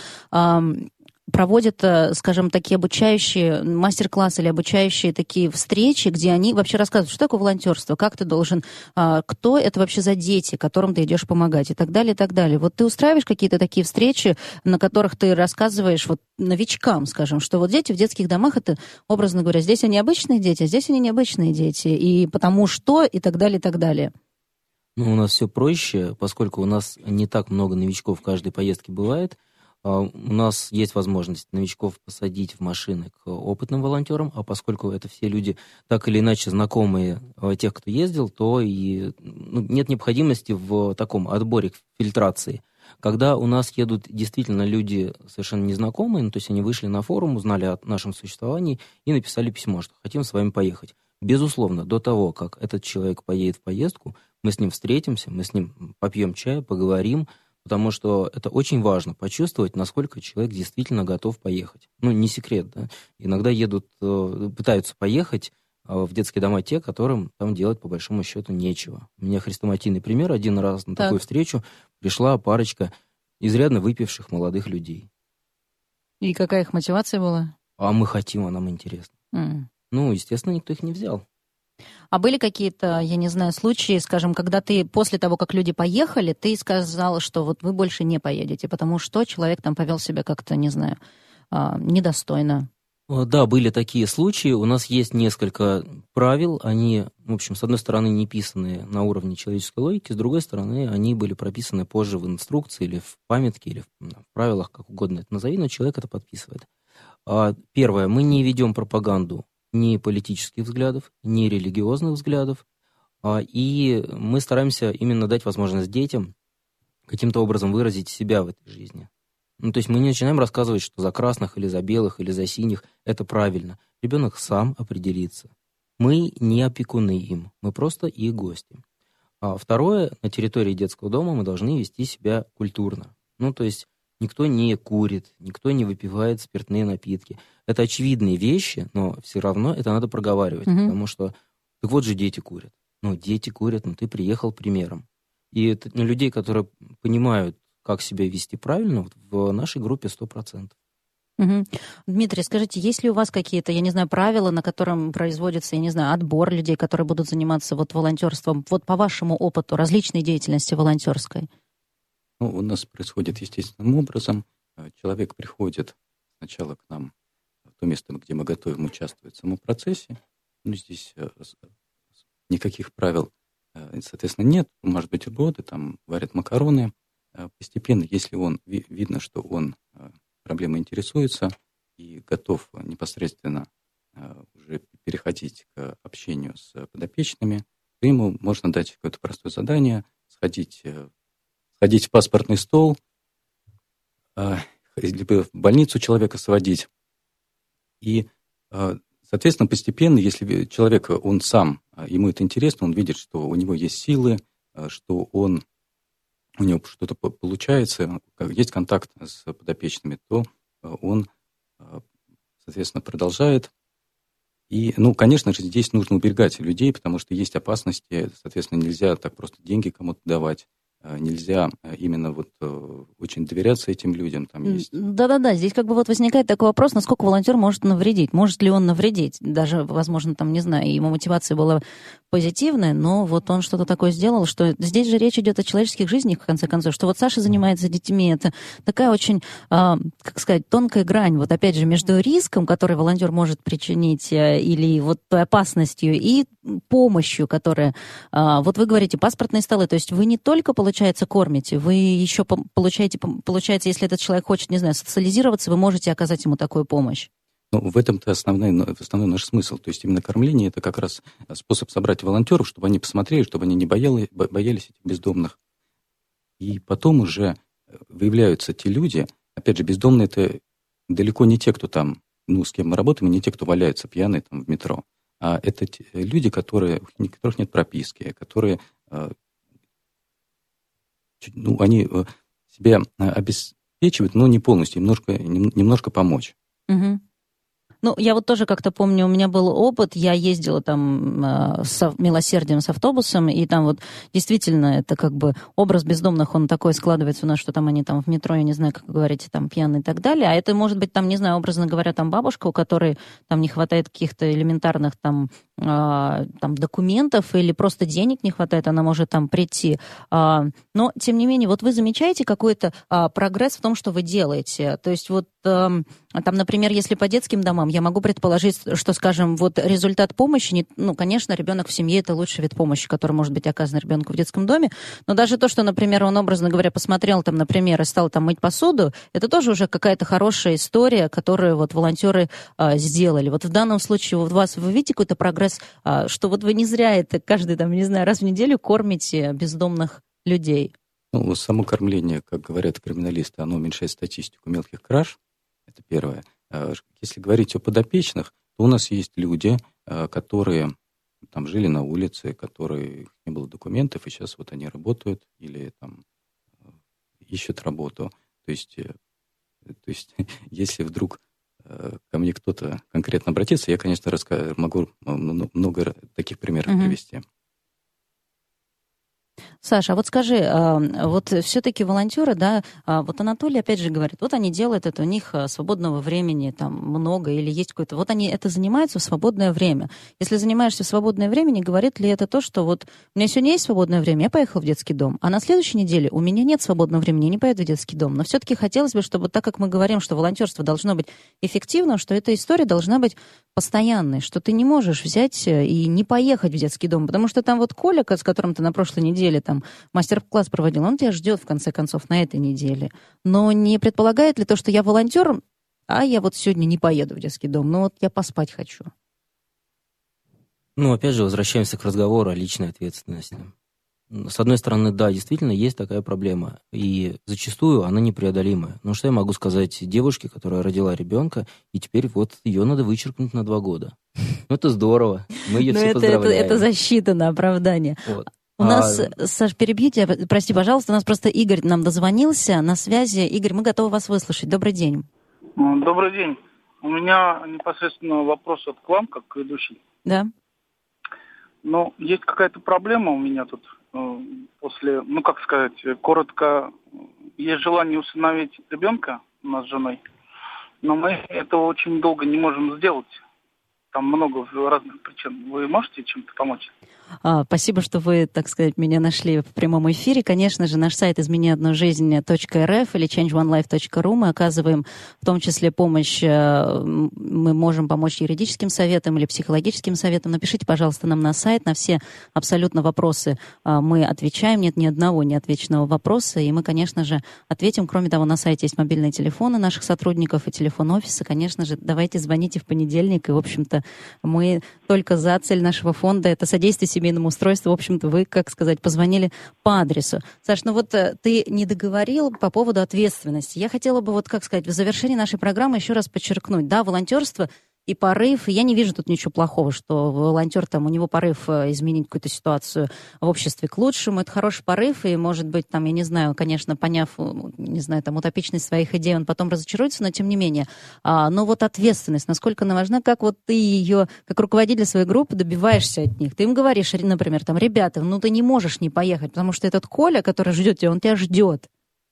Speaker 1: проводят, скажем, такие обучающие мастер-классы или обучающие такие встречи, где они вообще рассказывают, что такое волонтерство, как ты должен, кто это вообще за дети, которым ты идешь помогать и так далее, и так далее. Вот ты устраиваешь какие-то такие встречи, на которых ты рассказываешь новичкам, скажем, что дети в детских домах, это, образно говоря, здесь они обычные дети, а здесь они необычные дети, и потому что, и так далее, и так далее.
Speaker 3: У нас все проще, поскольку у нас не так много новичков в каждой поездке бывает. У нас есть возможность новичков посадить в машины к опытным волонтерам, а поскольку это все люди так или иначе знакомые тех, кто ездил, то и нет необходимости в таком отборе, фильтрации. Когда у нас едут действительно люди совершенно незнакомые, то есть они вышли на форум, узнали о нашем существовании и написали письмо, что хотим с вами поехать. Безусловно, до того, как этот человек поедет в поездку, мы с ним встретимся, мы с ним попьем чай, поговорим, потому что это очень важно, почувствовать, насколько человек действительно готов поехать. Не секрет, да? Иногда пытаются поехать в детские дома те, которым там делать по большому счету нечего. У меня хрестоматийный пример. Один раз на такую встречу пришла парочка изрядно выпивших молодых людей.
Speaker 1: И какая их мотивация была?
Speaker 3: А мы хотим, а нам интересно. Естественно, никто их не взял.
Speaker 1: А были какие-то, я не знаю, случаи, скажем, когда ты после того, как люди поехали, ты сказала, что вы больше не поедете, потому что человек там повел себя как-то, не знаю, недостойно?
Speaker 3: Да, были такие случаи. У нас есть несколько правил. Они, в общем, с одной стороны, не писаны на уровне человеческой логики, с другой стороны, они были прописаны позже в инструкции или в памятке, или в правилах, как угодно это назови, но человек это подписывает. Первое. Мы не ведем пропаганду ни политических взглядов, ни религиозных взглядов, и мы стараемся именно дать возможность детям каким-то образом выразить себя в этой жизни. То есть мы не начинаем рассказывать, что за красных или за белых или за синих это правильно. Ребенок сам определится. Мы не опекуны им, мы просто их гости. А второе, на территории детского дома мы должны вести себя культурно. Ну, то есть никто не курит, никто не выпивает спиртные напитки. Это очевидные вещи, но все равно это надо проговаривать, потому что, так вот же дети курят. Ну, дети курят, ты приехал примером. И это, людей, которые понимают, как себя вести правильно, в нашей группе 100%.
Speaker 1: Дмитрий, скажите, есть ли у вас какие-то, я не знаю, правила, на котором производится, я не знаю, отбор людей, которые будут заниматься волонтерством, по вашему опыту, различной деятельности волонтерской?
Speaker 2: У нас происходит естественным образом. Человек приходит сначала к нам в то место, где мы готовим, участвовать в самом процессе. Здесь никаких правил, соответственно, нет. Может быть, бутерброды, там варят макароны. Постепенно, если видно, что он проблемой интересуется и готов непосредственно уже переходить к общению с подопечными, то ему можно дать какое-то простое задание, сходить в паспортный стол, либо в больницу человека сводить. И, соответственно, постепенно, если человек, он сам, ему это интересно, он видит, что у него есть силы, что у него что-то получается, есть контакт с подопечными, то он, соответственно, продолжает. И, конечно же, здесь нужно уберегать людей, потому что есть опасности, соответственно, нельзя так просто деньги кому-то давать. Нельзя именно очень доверяться этим людям. Там есть...
Speaker 1: Да-да-да, здесь возникает такой вопрос, насколько волонтер может навредить. Может ли он навредить? Даже, возможно, не знаю, ему мотивация была позитивная, но он что-то такое сделал, что здесь же речь идет о человеческих жизнях, в конце концов, что Саша занимается детьми, это такая очень, тонкая грань, опять же, между риском, который волонтер может причинить, или той опасностью, и помощью, которая... вы говорите, паспортные столы, то есть вы не только, получается, кормите, вы еще получается, если этот человек хочет, не знаю, социализироваться, вы можете оказать ему такую помощь.
Speaker 2: В этом-то основной наш смысл. То есть именно кормление – это как раз способ собрать волонтеров, чтобы они посмотрели, чтобы они не боялись этих бездомных. И потом уже выявляются те люди, опять же, бездомные – это далеко не те, кто там, с кем мы работаем, и не те, кто валяются пьяные в метро. А это люди, у которых нет прописки, которые, они себя обеспечивают, но не полностью, немножко помочь.
Speaker 1: Угу. Я тоже как-то помню, у меня был опыт, я ездила с «Милосердием» с автобусом, и там действительно это образ бездомных, он такой складывается у нас, что они в метро, я не знаю, как вы говорите, пьяные и так далее, а это может быть не знаю, образно говоря, бабушка, у которой не хватает каких-то элементарных документов или просто денег не хватает, она может прийти. Но, тем не менее, вы замечаете какой-то прогресс в том, что вы делаете? То есть например, если по детским домам, я могу предположить, что, скажем, результат помощи, конечно, ребенок в семье – это лучший вид помощи, который может быть оказан ребенку в детском доме, но даже то, что, например, он, образно говоря, посмотрел, например, и стал мыть посуду, это тоже уже какая-то хорошая история, которую волонтеры сделали. В данном случае вы видите какой-то прогресс, что вы не зря это каждый, не знаю, раз в неделю кормите бездомных людей?
Speaker 2: Само кормление, как говорят криминалисты, оно уменьшает статистику мелких краж. Это первое. Если говорить о подопечных, то у нас есть люди, которые жили на улице, которые не было документов, и сейчас они работают или ищут работу. То есть если вдруг ко мне кто-то конкретно обратится, я, конечно, могу много таких примеров привести.
Speaker 1: Саша, скажи, все-таки волонтеры, Анатолий опять же говорит, они делают это, у них свободного времени много или есть какое-то, они это занимаются в свободное время. Если занимаешься в свободное время, не говорит ли это то, что у меня сегодня есть свободное время, я поехал в детский дом, а на следующей неделе у меня нет свободного времени, я не поеду в детский дом. Но все-таки хотелось бы, чтобы, так как мы говорим, что волонтерство должно быть эффективным, что эта история должна быть постоянной, что ты не можешь взять и не поехать в детский дом, потому что Коля, с которым ты на прошлой неделе мастер-класс проводил, он тебя ждет, в конце концов, на этой неделе. Но не предполагает ли то, что я волонтер, а я сегодня не поеду в детский дом, я поспать хочу?
Speaker 3: Опять же, возвращаемся к разговору о личной ответственности. С одной стороны, да, действительно, есть такая проблема, и зачастую она непреодолимая. Что я могу сказать девушке, которая родила ребенка, и теперь ее надо вычеркнуть на 2 года? Это здорово, мы ее все поздравляем.
Speaker 1: Это защита на оправдание. У нас, Саш, перебьете, прости, пожалуйста, у нас просто Игорь нам дозвонился на связи. Игорь, мы готовы вас выслушать. Добрый день.
Speaker 7: Добрый день. У меня непосредственно вопрос к вам, как к ведущей.
Speaker 1: Да.
Speaker 7: Но есть какая-то проблема у меня тут после, коротко, есть желание усыновить ребенка у нас с женой, но мы этого очень долго не можем сделать. Там много разных причин. Вы можете чем-то помочь?
Speaker 1: Спасибо, что вы, так сказать, меня нашли в прямом эфире. Конечно же, наш сайт измениоднужизнь.рф или changeonelife.ru. Мы оказываем в том числе помощь, мы можем помочь юридическим советам или психологическим советам. Напишите, пожалуйста, нам на сайт. На все абсолютно вопросы мы отвечаем. Нет ни одного неотвеченного вопроса. И мы, конечно же, ответим. Кроме того, на сайте есть мобильные телефоны наших сотрудников и телефон офиса. Конечно же, давайте звоните в понедельник. И, в общем-то, мы только за цель нашего фонда — это содействие семейному устройству. В общем-то, вы, как сказать, позвонили по адресу. Саш, ты не договорил по поводу ответственности. Я хотела бы, в завершении нашей программы еще раз подчеркнуть. Да, волонтерство и порыв, и я не вижу тут ничего плохого, что волонтер, у него порыв изменить какую-то ситуацию в обществе к лучшему. Это хороший порыв, и, может быть, я не знаю, конечно, поняв, утопичность своих идей, он потом разочаруется, но тем не менее. Но ответственность, насколько она важна, как ты ее, как руководитель своей группы, добиваешься от них. Ты им говоришь, например, ребята, ты не можешь не поехать, потому что этот Коля, который ждет тебя, он тебя ждет.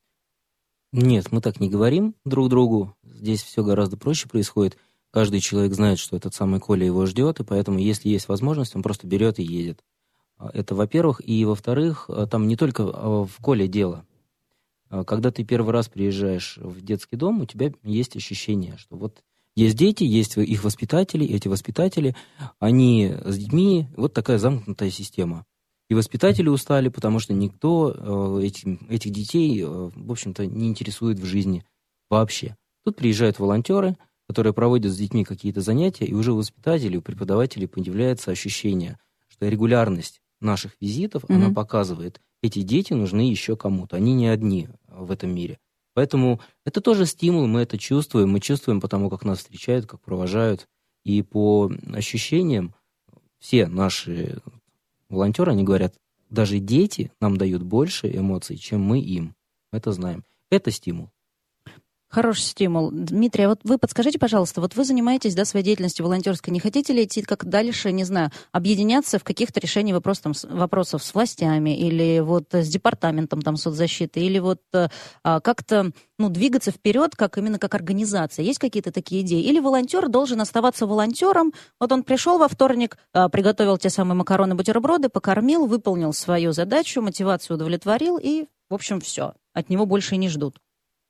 Speaker 3: Нет, мы так не говорим друг другу. Здесь все гораздо проще происходит. Каждый человек знает, что этот самый Коля его ждет, и поэтому, если есть возможность, он просто берет и едет. Это, во-первых. И, во-вторых, там не только в Коле дело. Когда ты первый раз приезжаешь в детский дом, у тебя есть ощущение, что есть дети, есть их воспитатели, эти воспитатели, они с детьми, такая замкнутая система. И воспитатели устали, потому что никто этих детей, в общем-то, не интересует в жизни вообще. Тут приезжают волонтеры, которые проводят с детьми какие-то занятия, и уже у воспитателей, у преподавателей появляется ощущение, что регулярность наших визитов, она показывает, эти дети нужны еще кому-то, они не одни в этом мире. Поэтому это тоже стимул, мы это чувствуем, потому как нас встречают, как провожают, и по ощущениям все наши волонтеры, они говорят, даже дети нам дают больше эмоций, чем мы им, это знаем. Это стимул.
Speaker 1: Хороший стимул. Дмитрий, а вы подскажите, пожалуйста, вы занимаетесь, своей деятельностью волонтерской, не хотите ли идти как дальше, не знаю, объединяться в каких-то решениях вопросов с властями или с департаментом соцзащиты, или как-то двигаться вперед, именно как организация? Есть какие-то такие идеи? Или волонтер должен оставаться волонтером? Он пришел во вторник, приготовил те самые макароны, бутерброды, покормил, выполнил свою задачу, мотивацию удовлетворил, и, в общем, все. От него больше и не ждут.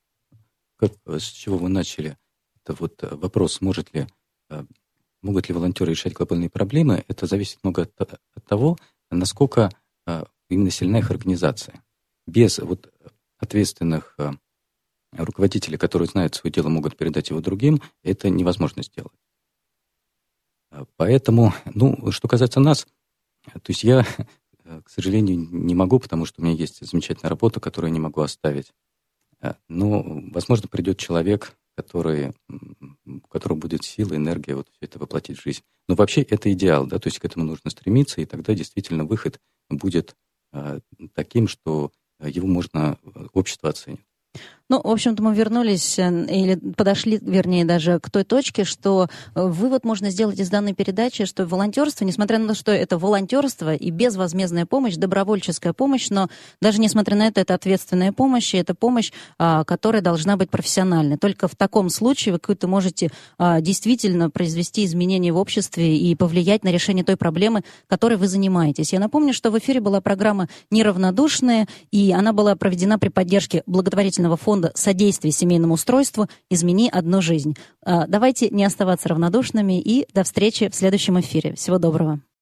Speaker 2: С чего вы начали? Это вопрос, могут ли волонтеры решать глобальные проблемы, это зависит много от того, насколько именно сильна их организация. Без ответственных руководителей, которые знают свое дело, могут передать его другим, это невозможно сделать. Поэтому, что касается нас, то есть я, к сожалению, не могу, потому что у меня есть замечательная работа, которую я не могу оставить. Но, возможно, придет человек, у которого будет сила, энергия все это воплотить в жизнь. Но вообще это идеал, да, то есть к этому нужно стремиться, и тогда действительно выход будет таким, что его общество оценит.
Speaker 1: В общем-то, мы вернулись или подошли, вернее, даже к той точке, что вывод можно сделать из данной передачи, что волонтерство, несмотря на то, что это волонтерство и безвозмездная помощь, добровольческая помощь, но даже несмотря на это ответственная помощь, и это помощь, которая должна быть профессиональной. Только в таком случае вы можете действительно произвести изменения в обществе и повлиять на решение той проблемы, которой вы занимаетесь. Я напомню, что в эфире была программа «Неравнодушные», и она была проведена при поддержке благотворительного фонда содействия семейному устройству «Измени одну жизнь». Давайте не оставаться равнодушными и до встречи в следующем эфире. Всего доброго.